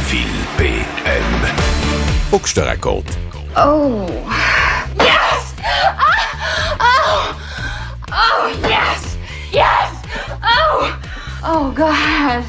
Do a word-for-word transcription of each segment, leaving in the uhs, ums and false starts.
Phil P M. Faut que je te raconte. Oh. Yes! Oh! Oh! Oh, yes! Yes! Oh! Oh, God!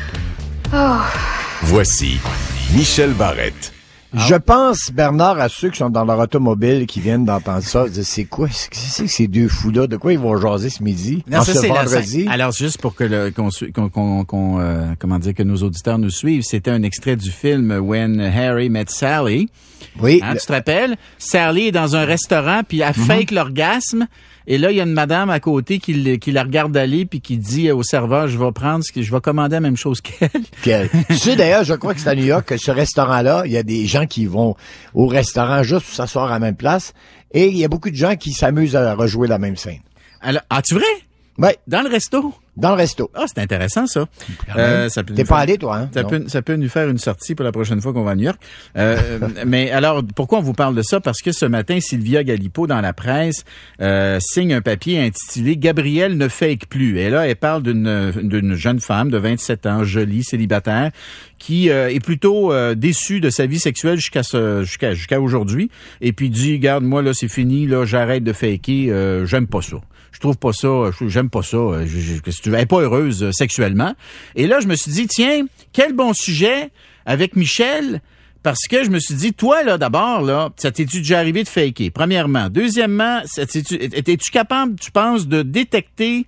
Oh. Voici Michel Barrette. Je pense, Bernard, à ceux qui sont dans leur automobile, qui viennent d'entendre ça, disent, c'est quoi, c'est que ces deux fous-là? De quoi ils vont jaser ce midi? Non, en ça, ce c'est vendredi? La, alors, juste pour que le, qu'on, qu'on, qu'on, qu'on euh, comment dire, que nos auditeurs nous suivent, c'était un extrait du film When Harry Met Sally. Oui. Hein, le... Tu te rappelles? Sally est dans un restaurant, puis elle mm-hmm. fake l'orgasme. Et là, il y a une madame à côté qui, qui la regarde aller puis qui dit au serveur, je vais prendre ce que je vais commander la même chose qu'elle. qu'elle. Tu sais, d'ailleurs, je crois que c'est à New York que ce restaurant-là, il y a des gens qui vont au restaurant juste pour s'asseoir à la même place. Et il y a beaucoup de gens qui s'amusent à rejouer la même scène. Alors, as-tu vrai? Oui. Dans le resto? Dans le resto. Ah, c'est intéressant, ça. Euh, ça peut T'es pas faire, allé, toi, hein? Ça peut, ça peut nous faire une sortie pour la prochaine fois qu'on va à New York. Euh, mais alors, pourquoi on vous parle de ça? Parce que ce matin, Sylvia Galipeau, dans la presse, euh, signe un papier intitulé « Gabrielle ne fake plus ». Et là, elle parle d'une, d'une jeune femme de vingt-sept ans, jolie, célibataire, qui euh, est plutôt euh, déçue de sa vie sexuelle jusqu'à ce, jusqu'à, jusqu'à aujourd'hui. Et puis dit, regarde, moi, là, c'est fini, là, j'arrête de faker, euh, j'aime pas ça. Je trouve pas ça, j'aime pas ça. Je, je, que tu es pas heureuse euh, sexuellement. Et là, je me suis dit, tiens, quel bon sujet avec Michel, parce que je me suis dit, toi, là, d'abord, là, ça t'es-tu déjà arrivé de faker? Premièrement. Deuxièmement, ça t'es-tu, étais-tu capable, tu penses, de détecter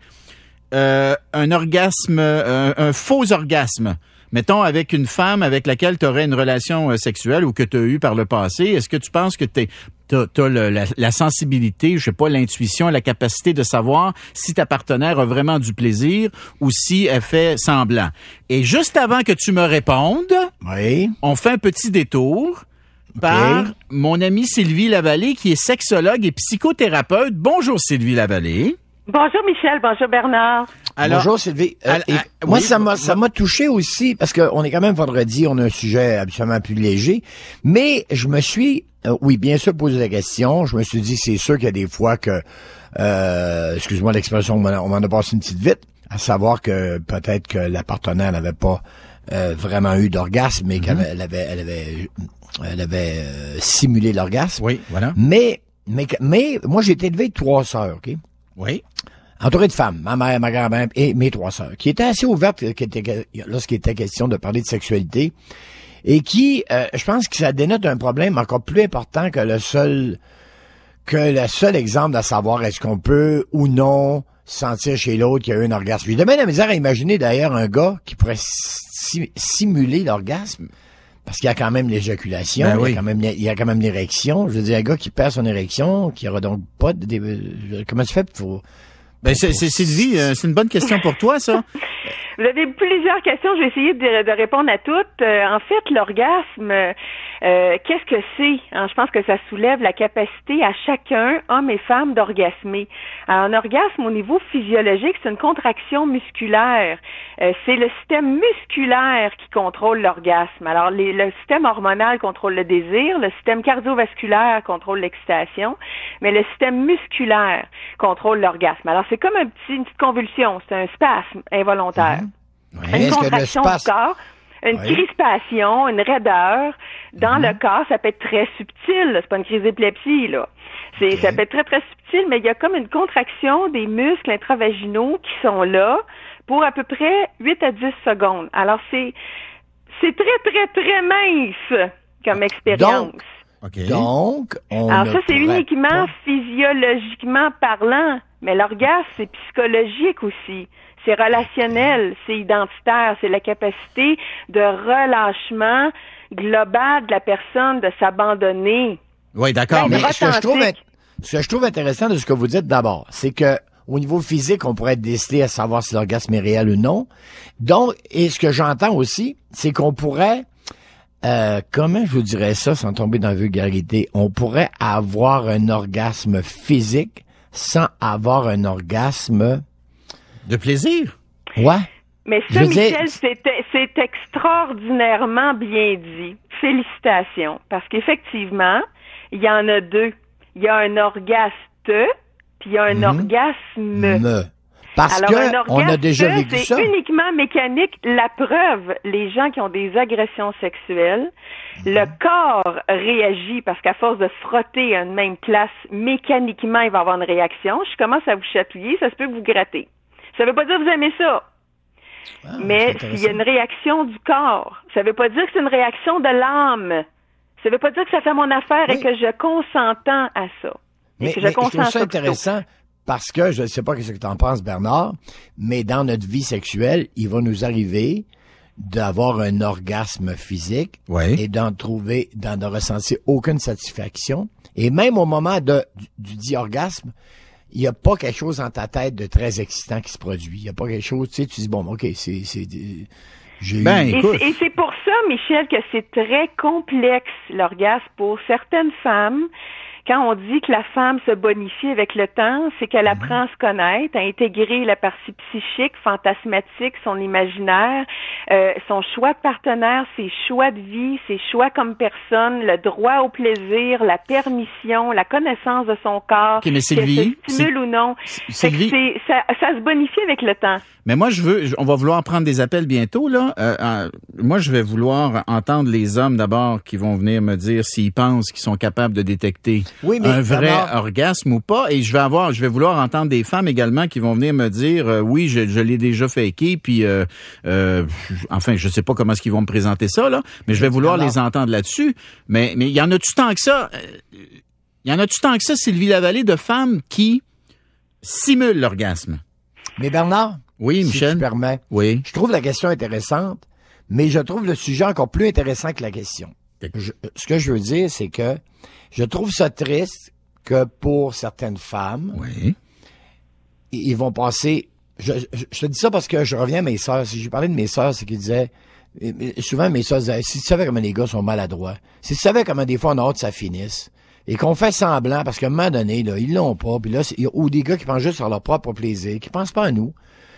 euh, un orgasme, un, un faux orgasme? Mettons, avec une femme avec laquelle tu aurais une relation euh, sexuelle ou que tu as eu par le passé, est-ce que tu penses que t'es, t'as, t'as le, la, la sensibilité, je sais pas, l'intuition, la capacité de savoir si ta partenaire a vraiment du plaisir ou si elle fait semblant? Et juste avant que tu me répondes, oui. on fait un petit détour par okay. mon amie Sylvie Lavallée, qui est sexologue et psychothérapeute. Bonjour Sylvie Lavallée. Bonjour Michel, bonjour Bernard. Alors, bonjour Sylvie. Euh, à, à, moi, oui, ça m'a, ça m'a touché aussi parce que on est quand même vendredi, on a un sujet absolument plus léger. Mais je me suis, euh, oui, bien sûr, posé la question. Je me suis dit, c'est sûr qu'il y a des fois que, euh, excuse-moi l'expression, on m'en a passé une petite vite, à savoir que peut-être que la partenaire n'avait pas euh, vraiment eu d'orgasme, mais mm-hmm. qu'elle elle avait, elle avait, elle avait euh, simulé l'orgasme. Oui, voilà. Mais, mais, mais, moi, j'ai été élevé de trois sœurs, ok? Oui. Entouré de femmes, ma mère, ma grand-mère et mes trois sœurs, qui étaient assez ouvertes lorsqu'il était question de parler de sexualité et qui, euh, je pense que ça dénote un problème encore plus important que le seul que le seul exemple de savoir est-ce qu'on peut ou non sentir chez l'autre qu'il y a eu un orgasme. J'ai de même la misère à imaginer d'ailleurs un gars qui pourrait si, simuler l'orgasme. Parce qu'il y a quand même l'éjaculation, ben il, oui. y a quand même, il y a quand même l'érection. Je veux dire, un gars qui perd son érection, qui aura donc pas de... de comment tu fais pour... Ben, c'est, c'est, Sylvie, euh, c'est une bonne question pour toi, ça. Vous avez plusieurs questions, je vais essayer de, de répondre à toutes. Euh, en fait, l'orgasme, euh, qu'est-ce que c'est? Alors, je pense que ça soulève la capacité à chacun, homme et femme, d'orgasmer. Alors, un orgasme au niveau physiologique, c'est une contraction musculaire. Euh, c'est le système musculaire qui contrôle l'orgasme. Alors, les, le système hormonal contrôle le désir, le système cardiovasculaire contrôle l'excitation, mais le système musculaire contrôle l'orgasme. Alors, c'est comme un petit, une petite convulsion, c'est un spasme involontaire. Mmh. Oui. Une contraction du corps, une oui. crispation, une raideur dans mmh. le corps, ça peut être très subtil, là. C'est pas une crise d'épilepsie, là. C'est, okay. Ça peut être très, très subtil, mais il y a comme une contraction des muscles intravaginaux qui sont là pour à peu près huit à dix secondes. Alors, c'est, c'est très, très, très mince comme expérience. Donc, okay. Donc on Alors ça, c'est uniquement pas... physiologiquement parlant, mais l'orgasme, c'est psychologique aussi. C'est relationnel, c'est identitaire, c'est la capacité de relâchement global de la personne de s'abandonner. Oui, d'accord. Mais ce que, je trouve, ce que je trouve intéressant de ce que vous dites d'abord, c'est que au niveau physique, on pourrait décider à savoir si l'orgasme est réel ou non. Donc, et ce que j'entends aussi, c'est qu'on pourrait, euh, comment je vous dirais ça sans tomber dans la vulgarité, on pourrait avoir un orgasme physique sans avoir un orgasme de plaisir. Ouais. Mais ça, Michel, c'est, c'est extraordinairement bien dit. Félicitations. Parce qu'effectivement, il y en a deux. Il y a un orgasme, puis il y a un mm-hmm. orgasme. Me. Parce Alors, un que orgasme, on a déjà vécu c'est ça. uniquement mécanique. La preuve, les gens qui ont des agressions sexuelles, le corps réagit parce qu'à force de frotter à une même place, mécaniquement, il va avoir une réaction. Je commence à vous chatouiller, ça se peut vous gratter. Ça veut pas dire que vous aimez ça. Ah, Mais s'il y a une réaction du corps, ça veut pas dire que c'est une réaction de l'âme. Ça veut pas dire que ça fait mon affaire Oui. et que je consentends à ça. Et Mais, que mais je je trouve consens à ça ça plutôt. intéressant parce que, je ne sais pas ce que tu en penses, Bernard, mais dans notre vie sexuelle, il va nous arriver d'avoir un orgasme physique Oui. et d'en trouver, d'en ne ressentir aucune satisfaction. Et même au moment de, du, du dit orgasme, il n'y a pas quelque chose dans ta tête de très excitant qui se produit. Il n'y a pas quelque chose, tu sais, tu dis, bon, OK, c'est... c'est j'ai Ben, eu... Et écoute. c'est- Et c'est pour ça, Michel, que c'est très complexe, l'orgasme, pour certaines femmes. Quand on dit que la femme se bonifie avec le temps, c'est qu'elle apprend à se connaître, à intégrer la partie psychique, fantasmatique, son imaginaire, euh, son choix de partenaire, ses choix de vie, ses choix comme personne, le droit au plaisir, la permission, la connaissance de son corps, Ok, mais Sylvie, qu'elle se stimule ou non. S- Fait que Sylvie- c'est- ça, ça se bonifie avec le temps. Mais moi, je veux, je- on va vouloir prendre des appels bientôt, là. Euh, euh, moi, je vais vouloir entendre les hommes d'abord qui vont venir me dire s'ils pensent qu'ils sont capables de détecter Oui, mais un vrai Bernard- orgasme ou pas. Et je vais avoir, je vais vouloir entendre des femmes également qui vont venir me dire, euh, oui, je, je l'ai déjà faké, puis, euh, euh, enfin, je sais pas comment est-ce qu'ils vont me présenter ça, là, mais je vais vouloir Bernard. les entendre là-dessus. Mais, mais il y en a-tu tant que ça? euh, Il y en a-tu tant que ça, Sylvie Lavallée, de femmes qui simulent l'orgasme? Mais Bernard, Oui, si Michel? tu permets, Oui. je trouve la question intéressante, mais je trouve le sujet encore plus intéressant que la question. D'accord. Je- ce que je veux dire, c'est que je trouve ça triste que pour certaines femmes, Oui. ils ils vont passer... Je, je, je te dis ça parce que je reviens à mes sœurs. Si j'ai parlé de mes sœurs, c'est qu'ils disaient... Souvent, mes sœurs disaient, si tu savais comment les gars sont maladroits, si tu savais comment des fois on a hâte que ça finisse, et qu'on fait semblant, parce qu'à un moment donné, là, ils l'ont pas, puis là, c'est- ou des gars qui pensent juste sur leur propre plaisir, qui pensent pas à nous,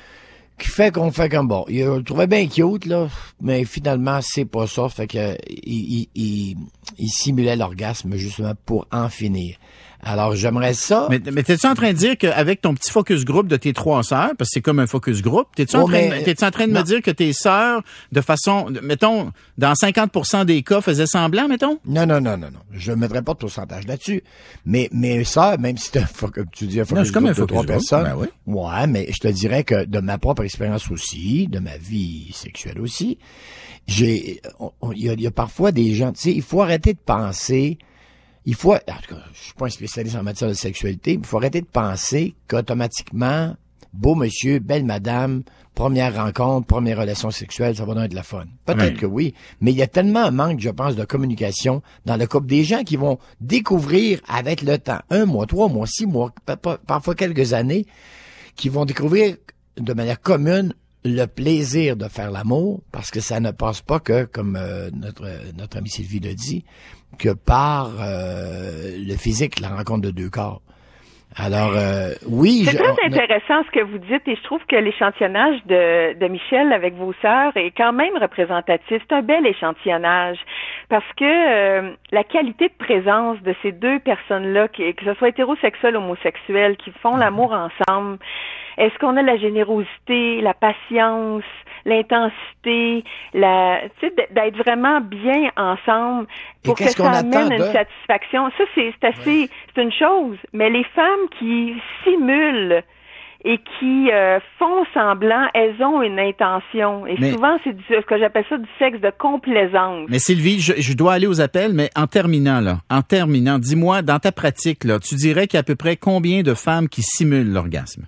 qui fait qu'on fait comme bon. Il le trouvait bien cute, là, mais finalement, c'est pas ça. Fait que il, il, il, il simulait l'orgasme justement pour en finir. Alors, j'aimerais ça. Mais, mais t'es-tu en train de dire qu'avec ton petit focus group de tes trois sœurs, parce que c'est comme un focus group, t'es-tu en Oh, train, mais- de, t'es-tu en train de non. me dire que tes sœurs, de façon, mettons, dans cinquante pour cent des cas, faisaient semblant, mettons? Non, non, non, non, non. Je ne mettrai pas de pourcentage là-dessus. Mais mes sœurs, même si t'as, comme tu dis, un focus c'est comme group un de trois focus group, personnes. ben oui. Ouais, mais je te dirais que de ma propre expérience aussi, de ma vie sexuelle aussi, j'ai, on- on- il y a, il y a parfois des gens, tu sais, il faut arrêter de penser, il faut, en tout cas, je suis pas un spécialiste en matière de sexualité, mais il faut arrêter de penser qu'automatiquement, beau monsieur, belle madame, première rencontre, première relation sexuelle, ça va donner de la fun. Peut-être Oui. que oui, mais il y a tellement un manque, je pense, de communication dans le couple des gens qui vont découvrir avec le temps, un mois, trois mois, six mois, pa- pa- parfois quelques années, qui vont découvrir de manière commune le plaisir de faire l'amour, parce que ça ne passe pas que, comme euh, notre notre ami Sylvie le dit, que par euh, le physique, la rencontre de deux corps. Alors, euh, oui... C'est je- très on- intéressant ce que vous dites et je trouve que l'échantillonnage de, de Michel avec vos sœurs est quand même représentatif. C'est un bel échantillonnage parce que euh, la qualité de présence de ces deux personnes-là, que, que ce soit hétérosexuels ou homosexuels, qui font l'amour ensemble, est-ce qu'on a la générosité, la patience, l'intensité, la, tu sais, d'être vraiment bien ensemble pour que qu'est-ce qu'on ça attend amène de- une satisfaction. Ça, c'est c'est assez, c'est une chose. Mais les femmes qui simulent et qui euh, font semblant, elles ont une intention. Et Mais- souvent, c'est du, ce que j'appelle ça du sexe de complaisance. Mais Sylvie, je, je dois aller aux appels, mais en terminant, là, en terminant, dis-moi, dans ta pratique, là, tu dirais qu'il y a à peu près combien de femmes qui simulent l'orgasme?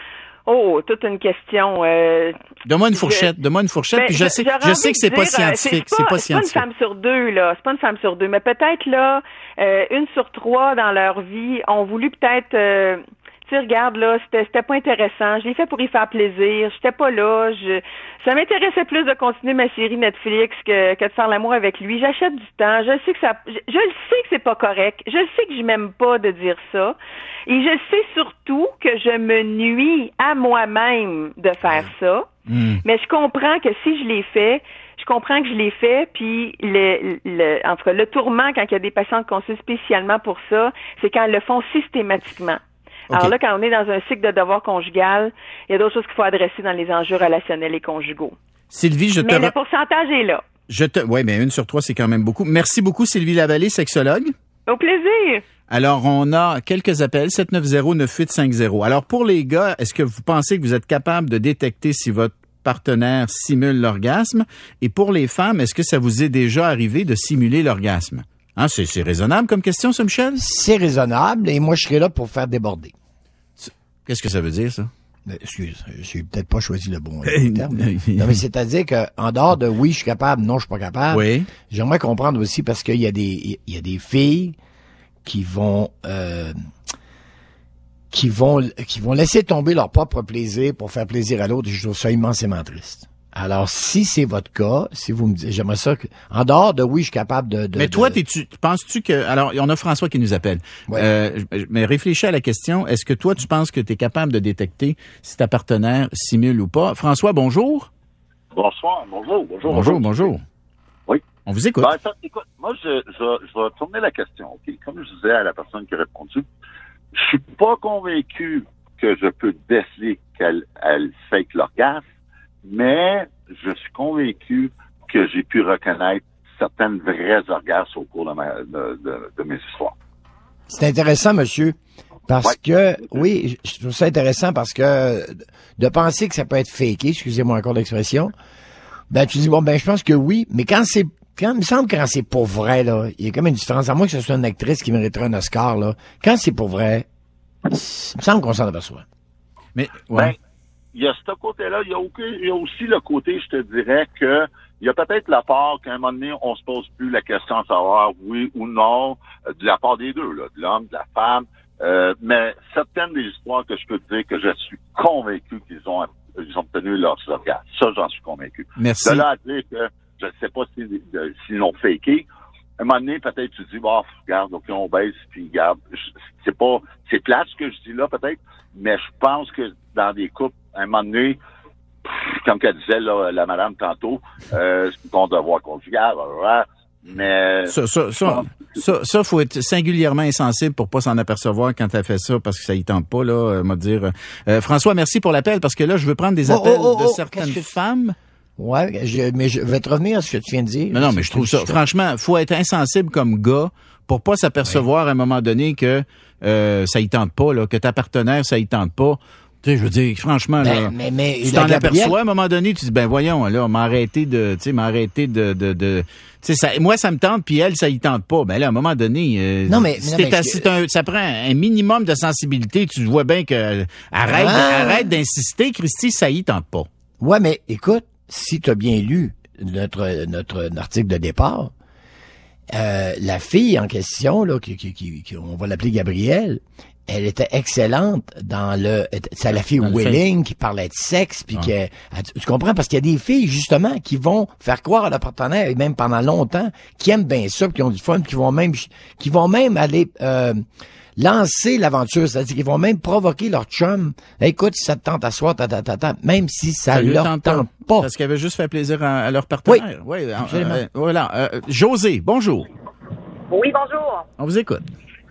Oh, toute une question. Euh, Donne-moi une Je- fourchette, donne-moi une fourchette, Ben, puis je sais, j'aurais je sais envie que c'est de pas dire, euh, scientifique, c'est c'est pas pas scientifique. une femme sur deux, là. C'est pas une femme sur deux, mais peut-être, là, euh, une sur trois dans leur vie ont voulu peut-être, euh, tu sais, regarde, là, c'était, c'était pas intéressant. Je l'ai fait pour y faire plaisir. J'étais pas là. Je, ça m'intéressait plus de continuer ma série Netflix que, que de faire l'amour avec lui. J'achète du temps. Je sais que ça, je, je le sais que c'est pas correct. Je sais que je m'aime pas de dire ça. Et je sais surtout que je me nuis à moi-même de faire ça. Hmm. Mais je comprends que si je l'ai fait, je comprends que je l'ai fait, puis le, le, en tout cas, le tourment, quand il y a des patients qu'on sait spécialement pour ça, c'est quand elles le font systématiquement. Alors OK. là, quand on est dans un cycle de devoir conjugal, il y a d'autres choses qu'il faut adresser dans les enjeux relationnels et conjugaux. Sylvie, je te... Mais le re- pourcentage est là. Je te... Oui, mais une sur trois, c'est quand même beaucoup. Merci beaucoup, Sylvie Lavallée, sexologue. Au plaisir. Alors, on a quelques appels, sept neuf zéro neuf huit cinq zéro. Alors, pour les gars, est-ce que vous pensez que vous êtes capable de détecter si votre partenaire simule l'orgasme? Et pour les femmes, est-ce que ça vous est déjà arrivé de simuler l'orgasme? Hein, c'est, c'est raisonnable comme question, ça, Michel? C'est raisonnable et moi, je serai là pour faire déborder. Qu'est-ce que ça veut dire, ça? Euh, Excuse, j'ai peut-être pas choisi le bon euh, terme. Non, mais c'est-à-dire que en dehors de oui, je suis capable, non, je suis pas capable. Oui. J'aimerais comprendre aussi parce qu'il y a des il y a des filles qui vont euh, qui vont qui vont laisser tomber leur propre plaisir pour faire plaisir à l'autre. Et je trouve ça immensément triste. Alors, si c'est votre cas, si vous me dites, j'aimerais ça que, en dehors de oui, je suis capable de, de Mais toi, de- t'es-tu, penses-tu que, alors, on a François qui nous appelle. Ouais. Euh, mais réfléchis à la question. Est-ce que toi, tu penses que tu es capable de détecter si ta partenaire simule ou pas? François, bonjour. Bonsoir, bonjour, bonjour. Bonjour, bonjour. Oui. On vous écoute. Ben, ça, écoute, moi, je, je, je vais tourner la question, OK? Comme je disais à la personne qui a répondu, je suis pas convaincu que je peux déceler qu'elle elle fake l'orgasme, mais je suis convaincu que j'ai pu reconnaître certaines vraies orgasmes au cours de, ma, de, de, de mes histoires. C'est intéressant, monsieur, parce Ouais. que, oui, je trouve ça intéressant parce que de penser que ça peut être faké, excusez-moi encore l'expression, ben tu dis, bon, ben je pense que oui, mais quand c'est, quand il me semble que quand c'est pour vrai, là, il y a comme une différence, à moins que ce soit une actrice qui mériterait un Oscar, là, quand c'est pour vrai, il me semble qu'on s'en aperçoit. Mais, ouais. Ben, il y a ce côté-là, il y a, aucun, il y a aussi le côté, je te dirais, que il y a peut-être la part qu'à un moment donné, on se pose plus la question de savoir oui ou non, euh, de la part des deux, là, de l'homme, de la femme. Euh, mais certaines des histoires que je peux te dire que je suis convaincu qu'ils ont ils ont obtenu leurs orgasmes. Ça, j'en suis convaincu. Merci. De là à dire que je ne sais pas s'ils si, si l'ont faké. À un moment donné, peut-être tu dis, bah, regarde, ok, on baisse, puis regarde, c'est pas, c'est plate ce que je dis là, peut-être, mais je pense que dans des couples, à un moment donné, pff, comme qu'elle disait, là, la madame tantôt, euh, c'est ton devoir conjugal, blablabla, mais... Ça, ça, ça, ça, ça, faut être singulièrement insensible pour pas s'en apercevoir quand elle fait ça, parce que ça y tente pas, là, euh, m'a dire. Euh, François, merci pour l'appel, parce que là, je veux prendre des Oh, appels oh, oh, de oh, certaines qu'est-ce que- femmes. Ouais, je, mais je vais te revenir à ce que tu viens de dire. Non, non, mais je trouve ça, franchement, faut être insensible comme gars pour pas s'apercevoir à un moment donné que euh, ça y tente pas, là, que ta partenaire, ça y tente pas. Tu sais, je veux dire, franchement, Ben, là, mais, mais, tu la t'en Gabrielle- aperçois à un moment donné, tu dis, ben voyons, là, m'a arrêté de, tu sais, m'a arrêté de, de, de tu sais, ça, moi, ça me tente, puis elle, ça y tente pas. Ben là, à un moment donné, euh, Non, mais- si non, t'es mais à- ce si que- t'as un- ça prend un minimum de sensibilité, tu vois bien que, euh, arrête, Ah. arrête d'insister, Christy, ça y tente pas. Ouais, mais écoute, si tu as bien lu notre notre article de départ, euh, la fille en question, là, qui, qui, qui, qui- on va l'appeler Gabrielle, elle était excellente dans le... C'est la fille Dans le willing qui parlait de sexe, puis Ah. que... elle- tu comprends? Parce qu'il y a des filles, justement, qui vont faire croire à leur partenaire, et même pendant longtemps, qui aiment bien ça, puis qui ont du fun, puis qui vont même qui vont même aller... Euh, lancer l'aventure, c'est-à-dire qu'ils vont même provoquer leur chum. Hey, écoute, si ça te tente à soir, ta, ta, ta, ta, même si ça, lui leur tente tente pas. pas. Parce qu'elle veut juste faire plaisir à, à leur partenaire. Oui, absolument. euh, voilà. Euh, José, bonjour. Oui, bonjour. On vous écoute.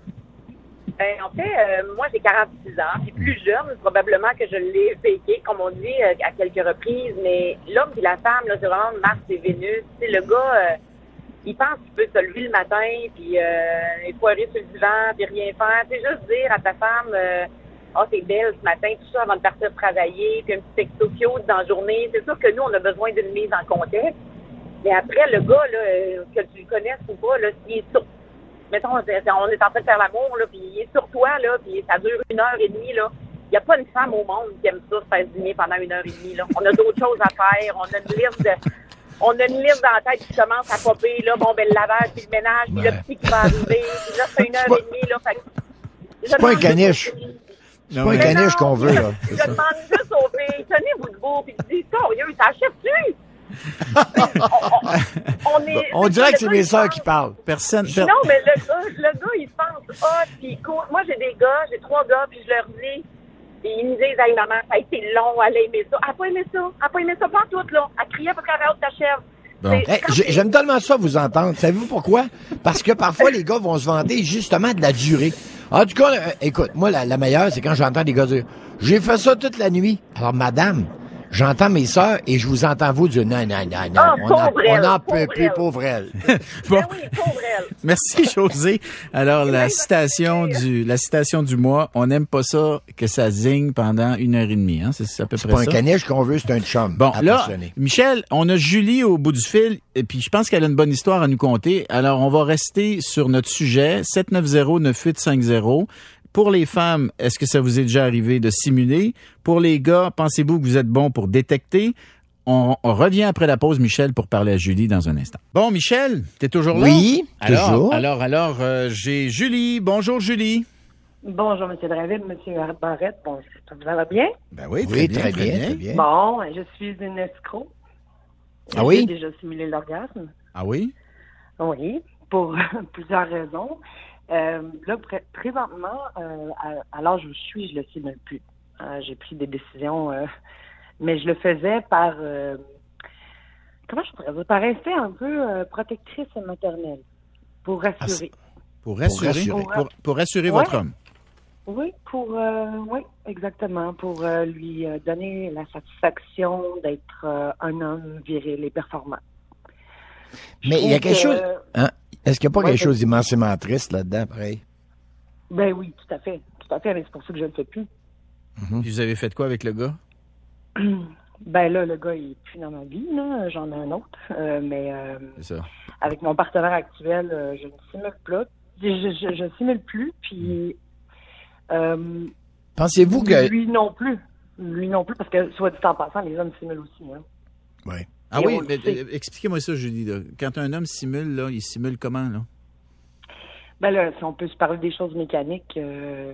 Ben, en fait, euh, moi, j'ai quarante-six ans. Puis plus jeune, probablement que je l'ai faké, comme on dit, euh, à quelques reprises. Mais l'homme et la femme, là, c'est vraiment Mars et Vénus. Tu sais, le gars, euh, il pense qu'il peut se lever le matin, puis euh, foirer sur le divan, puis rien faire. Tu sais, juste dire à ta femme, euh, ah, oh, t'es belle ce matin, tout ça, avant de partir travailler, puis un petit texto cute dans la journée. C'est sûr que nous, on a besoin d'une mise en contexte. Mais après, le gars, là, euh, que tu le connaisses ou pas, là, s'il est sur... Mettons, on est en train de faire l'amour, là, puis il est sur toi, là, puis ça dure une heure et demie, là. Il n'y a pas une femme au monde qui aime ça, se faire dîner pendant une heure et demie, là. On a d'autres choses à faire, on a une liste de... On a une liste dans la tête qui commence à popper, là, bon, ben, le lavage, puis le ménage, puis Ouais. le petit qui va arriver, puis là, c'est une heure et demie, là, fait que... C'est pas un caniche. C'est pas un mais- Mais caniche non, qu'on veut, là. Je demande juste aux filles, tenez-vous debout, puis tu dis, sérieux, t'achètes-tu? on, on, on, est, On dirait que c'est le mes gars, il sœurs pense- qui parlent. Personne. per- Non, mais le gars, le gars, il se pense hot, puis cool. Moi, j'ai des gars, j'ai trois gars, puis je leur dis, puis ils me disent, hey, maman, ça a été long, elle a aimé ça. Elle a pas aimé ça. Elle a pas aimé ça, pas en tout, là. Elle criait parce qu'elle avait hâte t'achève. Bon. Hey, j'ai- J'aime tellement ça vous entendre. Savez-vous pourquoi? Parce que parfois, les gars vont se vanter justement de la durée. En tout cas, euh, écoute, moi, la, la meilleure, c'est quand j'entends des gars dire « J'ai fait ça toute la nuit. » Alors, madame, j'entends mes sœurs et je vous entends vous dire « Non, non, non, non, Ah, on n'en pauvre elle, on en peut pauvre plus, elle. pauvre elle. » Bon. Ben oui, pauvre elle. Merci, José. Alors, la Oui, citation parce que- du, la citation du mois, on n'aime pas ça que ça zigne pendant une heure et demie, hein. C'est, c'est à peu C'est près pas un ça. caniche qu'on veut, c'est un chum. Bon, là, apportionné. Michel, on a Julie au bout du fil, et puis je pense qu'elle a une bonne histoire à nous conter. Alors, on va rester sur notre sujet, sept neuf zéro neuf huit cinq zéro. Pour les femmes, est-ce que ça vous est déjà arrivé de simuler? Pour les gars, pensez-vous que vous êtes bon pour détecter? On, on revient après la pause, Michel, pour parler à Julie dans un instant. Bon, Michel, t'es toujours là? Oui, alors, toujours. Alors, alors, euh, j'ai Julie. Bonjour, Julie. Bonjour, M. Dravid, M. Barrette. Bon, ça va bien? Ben oui, Oui, très bien, très bien. Bon, je suis une escroc. Ah oui? J'ai déjà simulé l'orgasme. Ah oui? Oui, pour plusieurs raisons. Euh, là, pré- présentement, euh, à, à l'âge où je suis, je le simule plus. Euh, j'ai pris des décisions, euh, mais je le faisais par, euh, comment je pourrais dire, par instinct un peu euh, protectrice maternelle, pour rassurer. Pour rassurer, rassurer. pour, pour rassurer Ouais. votre homme. Oui, pour euh, oui, exactement, pour euh, lui euh, donner la satisfaction d'être euh, un homme viril et performant. Mais il y a quelque Donc, chose... euh, Hein? Est-ce qu'il n'y a pas ouais, quelque chose c'est- d'immensément triste là-dedans, pareil? Ben oui, tout à fait, tout à fait, mais c'est pour ça que je ne le fais plus. Puis vous avez fait quoi avec le gars? Ben là, le gars, il est plus dans ma vie, là. J'en ai un autre, euh, mais euh, C'est ça. avec mon partenaire actuel, euh, je ne simule plus. Je, je, je simule plus, puis euh, Pensez-vous que... lui non plus, lui non plus, parce que soit dit en passant, les hommes simulent aussi, hein. Oui. Ah Et oui, on le mais, sait. euh, expliquez-moi ça, Julie. Là. Quand un homme simule, là, il simule comment, là? Ben là, si on peut se parler des choses mécaniques, euh,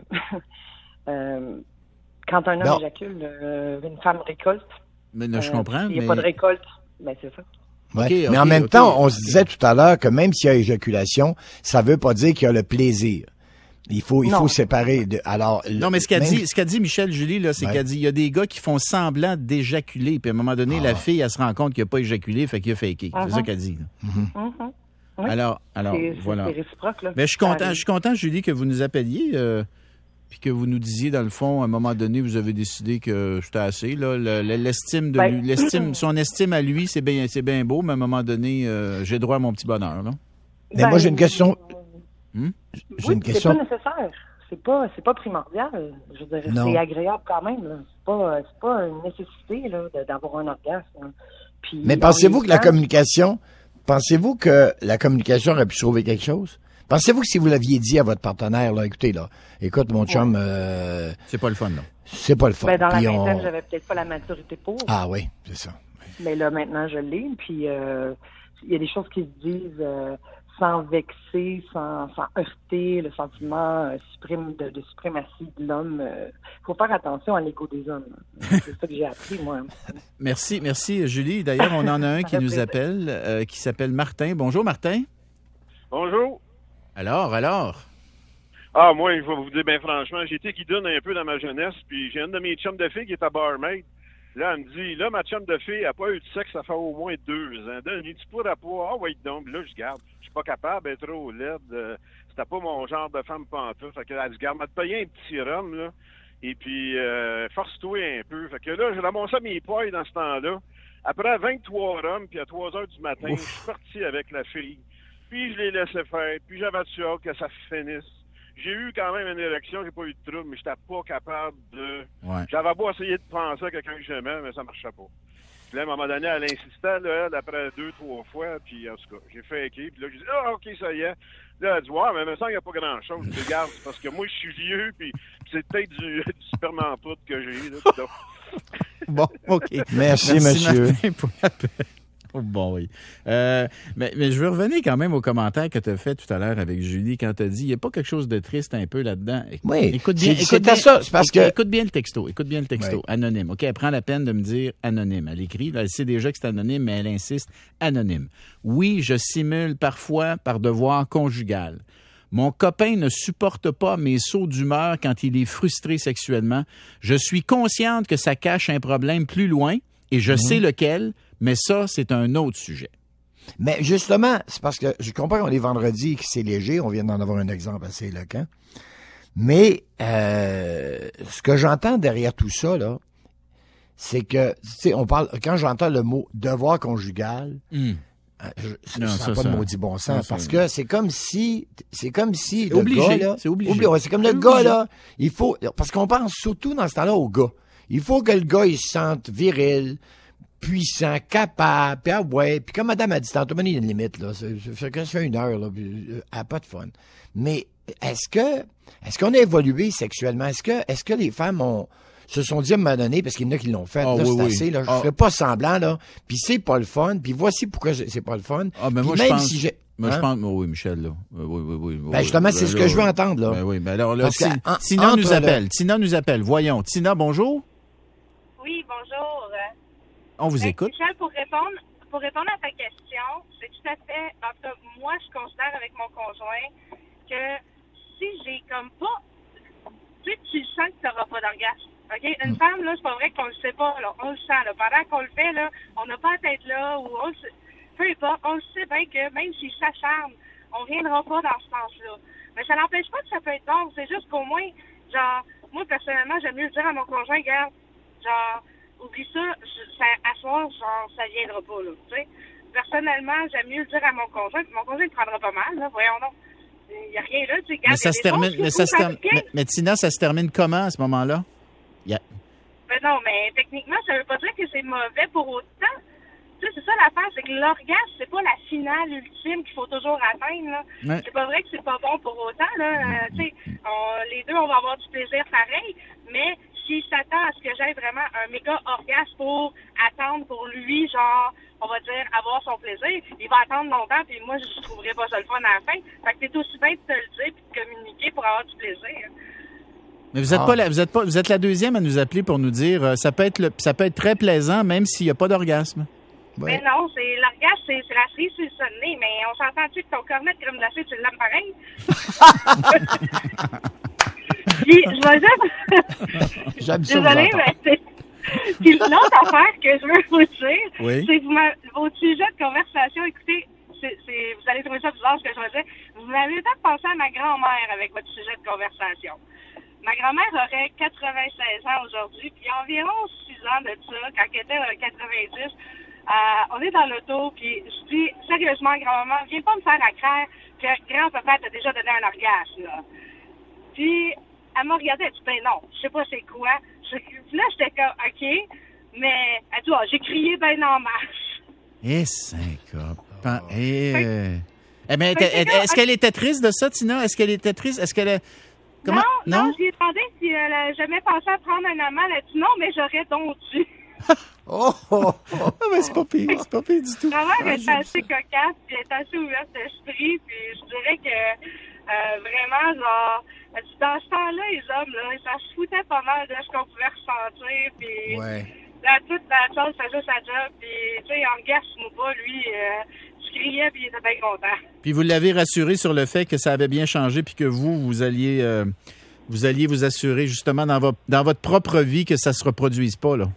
euh, quand un homme Non. éjacule, euh, une femme récolte. Mais, non, je Euh, comprends, S'il n'y mais... a pas de récolte, ben c'est ça. Ouais. Ok, mais ok, en même ok, temps, on ok. se disait tout à l'heure que même s'il y a éjaculation, ça veut pas dire qu'il y a le plaisir. Il faut, il Non. faut séparer. De, alors, Non, mais ce qu'a même- dit, ce qu'a dit Michel Julie, là, c'est Ouais. qu'il a dit, il y a des gars qui font semblant d'éjaculer, puis à un moment donné, Ah. la fille, elle se rend compte qu'il n'a pas éjaculé, fait qu'il a faké. C'est Mhm. ça qu'elle dit. là. Mhm. Oui. Alors, alors, C'est- c'est- voilà. C'est réciproque, là. Mais je suis Ça content, je arrive. suis content, Julie, que vous nous appeliez, euh, puis que vous nous disiez, dans le fond, à un moment donné, vous avez décidé que c'était assez, là. Le- le- l'estime de Ben- lui, l'estime, son estime à lui, c'est bien, c'est bien beau, mais à un moment donné, euh, j'ai droit à mon petit bonheur, là. Mais moi, j'ai une question. Hmm? J'ai Oui, une c'est question. pas nécessaire. C'est pas, c'est pas primordial. Je veux dire, Non. c'est agréable quand même, là. C'est pas, c'est pas une nécessité, là, de- d'avoir un orgasme. hein. Puis, Mais en pensez-vous même que la temps- communication, pensez-vous que la communication aurait pu sauver quelque chose? Pensez-vous que si vous l'aviez dit à votre partenaire, là, écoutez, là, écoute, mon chum, euh, C'est pas le fun, là. c'est pas le fun. Ben, dans la Puis vingtaine, on- j'avais peut-être pas la maturité pour. Ah oui, c'est ça. Mais là, maintenant, je l'ai. Puis, euh, il y a des choses qui se disent euh, sans vexer, sans, sans heurter le sentiment euh, suprême de, de suprématie de l'homme. Il faut faire attention à l'ego des hommes. C'est ça que j'ai appris, moi. Merci, merci, Julie. D'ailleurs, on en a un qui Ça fait nous plaisir. appelle, euh, qui s'appelle Martin. Bonjour, Martin. Bonjour. Alors, alors. Ah, moi, je vais vous dire bien franchement, j'ai été guidonne un peu dans ma jeunesse, puis j'ai une de mes chums de filles qui est à barmaid. Là, elle me dit, là, ma chum de fille n'a pas eu de sexe, ça fait au moins deux ans. Donne-lui, tu pourras pas. Ah, ouais, donc, là, je garde. Je suis pas capable d'être trop laide. Euh, C'était pas mon genre de femme pantoute. Fait que, elle dit, garde, m'a te payer un petit rhum, là. Et puis, euh, force-toi un peu. Fait que là, j'ai ramassé mes poils dans ce temps-là. Après vingt-trois rhums, puis à trois heures du matin, je suis parti avec la fille. Puis, je l'ai laissé faire. Puis, j'avais hâte que ça finisse. J'ai eu quand même une érection, j'ai pas eu de trouble, mais j'étais pas capable de... Ouais. J'avais beau essayer de penser à quelqu'un que j'aimais, mais ça marchait pas. Puis là, à un moment donné, elle insistait, là, elle, après deux, trois fois, puis en tout cas, j'ai fait équipe, puis là, j'ai dit, ah, OK, ça y est. Là, elle dit, ouais, mais maintenant, il n'y a pas grand-chose. Je dis, regarde, c'est parce que moi, je suis vieux, puis c'est peut-être du, du sperme en poudre que j'ai, là, puis là. Bon, OK. Merci, monsieur. Martin, pour l'appel. Oh, bon, oui. Euh, mais, mais je veux revenir quand même au commentaire que tu as fait tout à l'heure avec Julie quand tu as dit il n'y a pas quelque chose de triste un peu là-dedans. Oui. Écoute bien, C'est- écoute c'était bien, ça, c'est parce que- Écoute bien le texto. Écoute bien le texto. Oui. Anonyme. OK, elle prend la peine de me dire anonyme. Elle écrit, là, elle sait déjà que c'est anonyme, mais elle insiste anonyme. Oui, je simule parfois par devoir conjugal. Mon copain ne supporte pas mes sauts d'humeur quand il est frustré sexuellement. Je suis consciente que ça cache un problème plus loin et je sais lequel, mais ça, c'est un autre sujet. Mais justement, c'est parce que je comprends qu'on est vendredi et que c'est léger. On vient d'en avoir un exemple assez éloquent. Mais euh, ce que j'entends derrière tout ça, là, c'est que, tu sais, on parle, quand j'entends le mot devoir conjugal, mm. je non, ne ça, sens pas ça, de maudit bon sens, non, ça, parce que c'est comme si, c'est comme si c'est le obligé, gars, là, c'est obligé. Oublie, ouais, c'est comme c'est le obligé. gars, là, il faut, parce qu'on pense surtout dans ce temps-là au gars. Il faut que le gars, il se sente viril, puissant, capable, puis ah ouais, puis comme madame a dit tantôt, il y a une limite, là, c'est, c'est, ça fait une heure, là, puis, euh, elle a pas de fun. Mais, est-ce que, est-ce qu'on a évolué sexuellement? Est-ce que, est-ce que les femmes ont, se sont dit à un moment donné, parce qu'il y en a qui l'ont fait, ah, là, oui, c'est oui. assez, là, je ah. ferai pas semblant, là, puis c'est pas le fun, puis voici pourquoi c'est pas le fun. Ah, ben Puis moi, même je pense, si j'ai, moi, hein? je pense, oui, Michel, là. Oui, oui, oui. Ben, justement, oui, c'est ben, ce là, que je veux entendre, là. Ben oui, ben alors là, Parce que, si, en, Tina entre nous appelle. le... Tina nous appelle. Voyons. Tina, bonjour. Oui, bonjour. On vous Ben, écoute. Michel, pour répondre, pour répondre à ta question, c'est tout à fait, en tout cas, moi, je considère avec mon conjoint que si j'ai comme pas, tu sais, tu sens que tu n'auras pas d'orgasme. OK? Une mm. femme, là, c'est pas vrai qu'on le sait pas, là. On le sent, là. Pendant qu'on le fait, là, on n'a pas la tête là, ou on le sait, peu importe, on le sait bien que même s'il s'acharne, on reviendra pas dans ce sens-là. Mais ça n'empêche pas que ça peut être bon. C'est juste qu'au moins, genre, moi, personnellement, j'aime mieux le dire à mon conjoint, regarde, genre, oublie ça, ça, à soir, genre, ça viendra pas, là, tu sais. Personnellement, j'aime mieux le dire à mon conjoint, puis mon conjoint, il prendra pas mal, là, voyons donc. Il n'y a rien là, tu sais, Mais ça se termine, mais ça se termine, mais, mais Tina, ça se termine comment à ce moment-là? Yeah. Ben non, mais techniquement, ça veut pas dire que c'est mauvais pour autant. Tu sais, c'est ça l'affaire, c'est que l'orgasme, c'est pas la finale ultime qu'il faut toujours atteindre, là. Ouais. C'est pas vrai que c'est pas bon pour autant, là. Euh, tu sais, on- les deux, on va avoir du plaisir pareil, mais s'il s'attend à ce que j'aie vraiment un méga orgasme pour attendre pour lui, genre, on va dire, avoir son plaisir, il va attendre longtemps, puis moi, je trouverais pas ça le fun à la fin. Fait que t'es aussi bien de te le dire puis de communiquer pour avoir du plaisir. Mais vous êtes Ah. pas la, vous êtes pas, vous êtes la deuxième à nous appeler pour nous dire, euh, ça peut être le, ça peut être très plaisant même s'il y a pas d'orgasme. Ouais. Mais non, c'est l'orgasme, c'est, c'est la cerise sur le sonnet, mais on s'entend-tu que ton cornet de crème glacée, tu l'aimes pareil? Puis, je vais juste... J'aime ça. Désolée, vous mais c'est... Puis l'autre affaire que je veux vous dire, Oui. c'est que vous m'a- vos sujets de conversation, écoutez, c'est, c'est, vous allez trouver ça bizarre ce que je vais dire, vous m'avez fait penser à ma grand-mère avec votre sujet de conversation. Ma grand-mère aurait quatre-vingt-seize ans aujourd'hui, puis environ six ans de ça, quand elle était euh, quatre-vingt-dix, euh, on est dans l'auto, puis je dis, sérieusement, grand-maman, viens pas me faire la craire que grand-papa t'a déjà donné un orgasme, là. Puis, elle m'a regardé, elle dit, ben non, je sais pas c'est quoi. Je, là, j'étais comme, OK, mais elle dit, oh, j'ai crié ben en marche. Eh, cinq ans. Eh, Fait- euh, eh ben, Fait que était- là, est-ce qu'elle était triste de ça, Tina? Est-ce qu'elle était triste? Est-ce qu'elle a... Comment? Non, non, je lui ai demandé si elle a jamais pensé à prendre un amant. Elle a dit non, mais j'aurais donc dû. Oh, oh, oh. Ah, mais c'est pas pire, c'est pas pire du tout. Ma mère Ah, est j'aime assez cocasse, puis elle est assez ouverte d'esprit, puis je dirais que euh, vraiment, genre, elle dit, dans ce temps-là, les hommes, là, ça se foutait pas mal de ce qu'on pouvait ressentir, puis Ouais. là, toute la chose faisait sa job, puis, tu sais, orgasme ou pas, lui, euh, je criais, puis il était bien content. Puis vous l'avez rassuré sur le fait que ça avait bien changé, puis que vous, vous alliez, euh, vous alliez vous assurer justement dans votre, dans votre propre vie que ça se reproduise pas, là.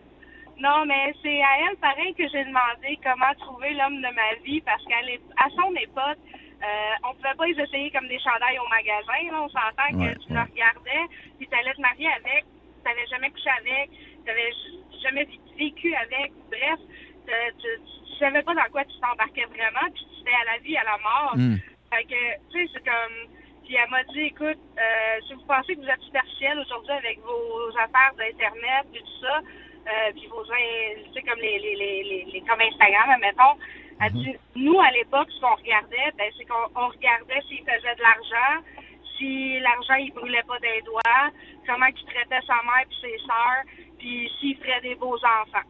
Non, mais c'est à elle, pareil, que j'ai demandé comment trouver l'homme de ma vie, parce qu'à l'é- à son époque, euh, on pouvait pas les essayer comme des chandails au magasin, là. On s'entend que Ouais, tu ouais. le regardais, puis t'allais te marier avec, t'avais jamais couché avec, t'avais j- jamais vé- vécu avec, bref, te- tu, tu savais pas dans quoi tu t'embarquais vraiment, puis c'était à la vie, à la mort. Mm. Fait que, tu sais, c'est comme... Puis elle m'a dit, écoute, euh, si vous pensez que vous êtes superficiel aujourd'hui avec vos affaires d'Internet et tout ça, euh, puis vos, in- tu sais, comme les, les, les, les, les- comme Instagram, admettons, elle dit, nous, à l'époque, ce qu'on regardait, ben, c'est qu'on on regardait s'il faisait de l'argent, si l'argent, il brûlait pas des doigts, comment il traitait sa mère puis ses sœurs, puis s'il ferait des beaux enfants.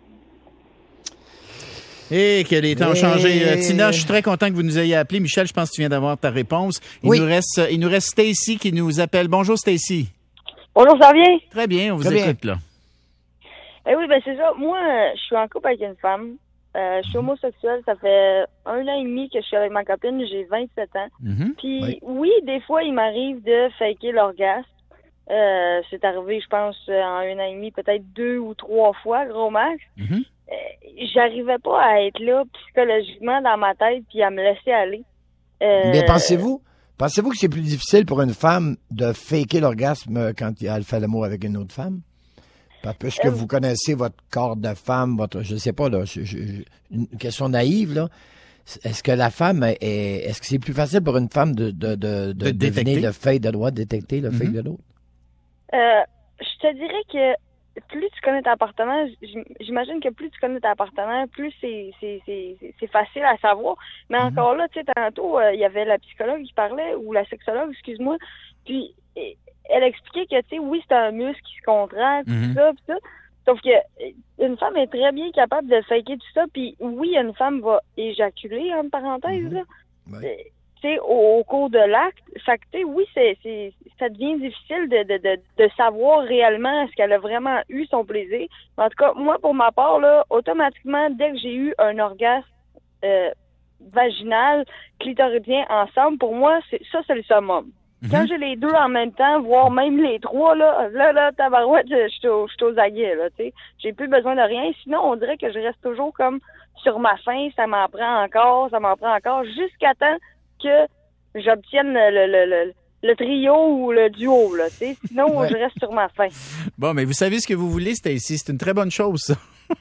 Et que les temps ont Et- changé. Euh, Tina, je suis très content que vous nous ayez appelé. Michel, je pense que tu viens d'avoir ta réponse. Il Oui. nous reste, il nous reste Stacy qui nous appelle. Bonjour, Stacy. Bonjour, ça va bien? Très bien, on vous Très bien. écoute, là. Eh oui, ben c'est ça. Moi, euh, je suis en couple avec une femme. Euh, je suis homosexuelle. Ça fait un an et demi que je suis avec ma copine. J'ai vingt-sept ans. Mhm. Puis Oui. oui, des fois, il m'arrive de faker l'orgasme. Euh, c'est arrivé, je pense, euh, en un an et demi, peut-être deux ou trois fois, gros max. Mhm. Euh, J'arrivais pas à être là psychologiquement dans ma tête puis à me laisser aller. Euh, Mais pensez-vous, Pensez-vous que c'est plus difficile pour une femme de faker l'orgasme quand elle fait l'amour avec une autre femme? Puisque euh, vous connaissez votre corps de femme, votre, je sais pas, là, je, je, une question naïve, là. Est-ce que la femme est, est-ce que c'est plus facile pour une femme de, de, de, de, de deviner le fake de droite, détecter le mm-hmm. fake de l'autre? Euh, je te dirais que plus tu connais ta partenaire, j'imagine que plus tu connais ta partenaire, plus c'est, c'est, c'est, c'est facile à savoir. Mais mm-hmm. encore là, tu sais, tantôt, il euh, y avait la psychologue qui parlait, ou la sexologue, excuse-moi, puis elle expliquait que, tu sais, oui, c'est un muscle qui se contracte, mm-hmm. tout ça, tout ça. Sauf que une femme est très bien capable de faker tout ça, puis oui, une femme va éjaculer, entre parenthèses, mm-hmm. là. Ouais. Tu sais, au, au cours de l'acte. Fait que, tu sais, oui, c'est, c'est, ça devient difficile de, de, de, de savoir réellement est-ce qu'elle a vraiment eu son plaisir. En tout cas, moi, pour ma part, là, automatiquement, dès que j'ai eu un orgasme euh, vaginal, clitoridien ensemble, pour moi, c'est, ça, c'est le summum. Quand j'ai les deux en même temps, voire même les trois, là, là, là, tabarouette, je suis aux, aux aguets, là, tu sais. J'ai plus besoin de rien. Sinon, on dirait que je reste toujours comme sur ma faim, ça m'en prend encore, ça m'en prend encore, jusqu'à temps que j'obtienne le, le, le, le trio ou le duo, là, tu sais. Sinon, ouais. je reste sur ma faim. Bon, mais vous savez ce que vous voulez, Stacy. C'est une très bonne chose, ça.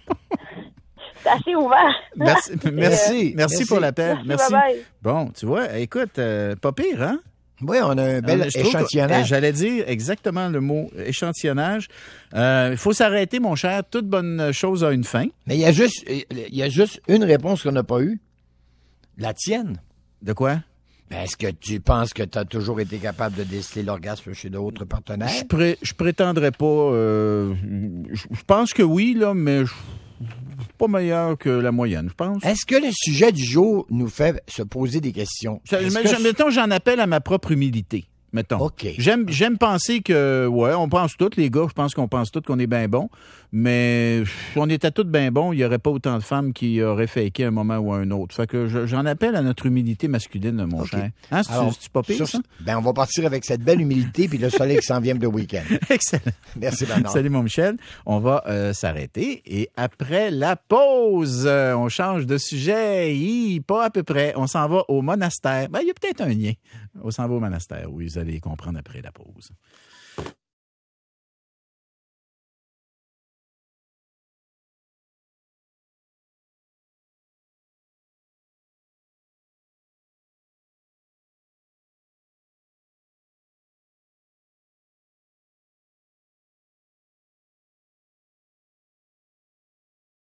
C'est assez ouvert. Merci, merci, merci, merci pour l'appel. Merci. Merci. Bon, tu vois, écoute, euh, pas pire, hein? Oui, on a un bel échantillonnage. J'allais dire exactement le mot échantillonnage. Il euh, faut s'arrêter, mon cher. Toute bonne chose a une fin. Mais il y a juste, il y a juste une réponse qu'on n'a pas eue. La tienne. De quoi? Ben, est-ce que tu penses que tu as toujours été capable de déceler l'orgasme chez d'autres partenaires? Je, pré- je prétendrais pas. Euh, je, je pense que oui, là, mais je pas meilleur que la moyenne, je pense. Est-ce que le sujet du jour nous fait se poser des questions? Ça, mais, que... Mettons, j'en appelle à ma propre humilité. Mettons. OK. J'aime, j'aime penser que, ouais, on pense tous, les gars, je pense qu'on pense tous qu'on est bien bon, mais si on était tous bien bons, il n'y aurait pas autant de femmes qui auraient faké un moment ou un autre. Fait que je, j'en appelle à notre humilité masculine, mon okay. cher. Hein, c'est, Alors, c'est pas pire, ça? Ben, on va partir avec cette belle humilité puis le soleil qui s'en vient de week-end. Excellent. Merci, Bernard. Salut, mon Michel. On va euh, s'arrêter et après la pause, euh, on change de sujet. Hi, pas à peu près. On s'en va au monastère. Ben, il y a peut-être un lien. On s'en va au monastère, oui, vous allez comprendre après la pause.